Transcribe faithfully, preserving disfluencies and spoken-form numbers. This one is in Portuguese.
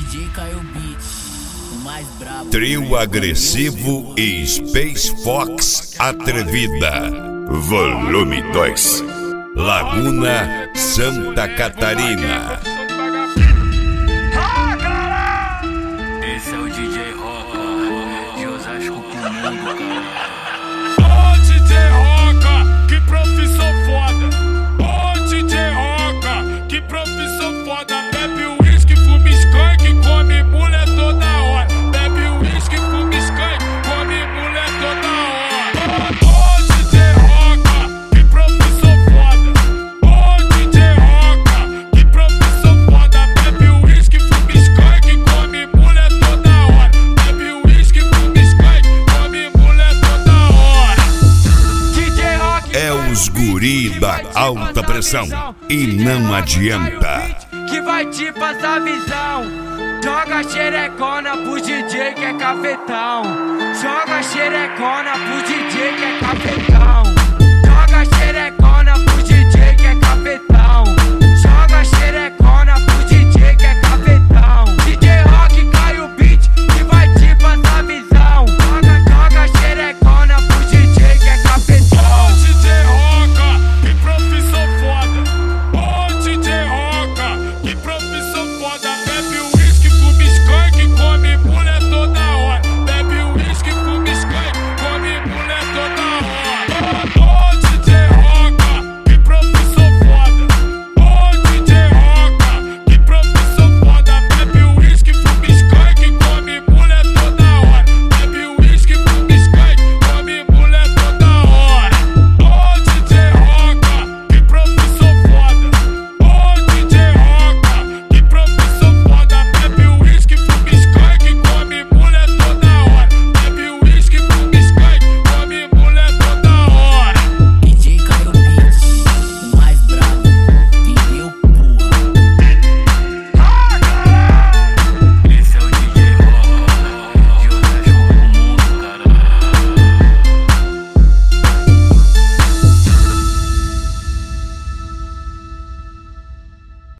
D J Caio Beat, o mais brabo. Trio agressivo e Space Fox atrevida. Volume dois. Laguna, Santa Catarina. Esse é o D J Roca, de Osasco pro mundo, cara. Ô D J Roca, que profissão foda. Ô D J Roca, que profissão foda. Bebe uísque, fuma skunk, come mulher toda hora. Bebe uísque, fuma skunk, come mulher toda hora. Ô D J Roca, que profissão foda. Ô D J Roca, que profissão foda. Bebe uísque, fuma skunk, come mulher toda hora. Bebe uísque, fuma skunk, come mulher toda hora. D J Roca É os guri da alta pressão e não adianta. Que vai te passar visão. Joga xerecona pro D J que é cafetão. Joga xerecona pro D J que é cafetão. Joga xerecona pro D J que é cafetão. Joga xerecona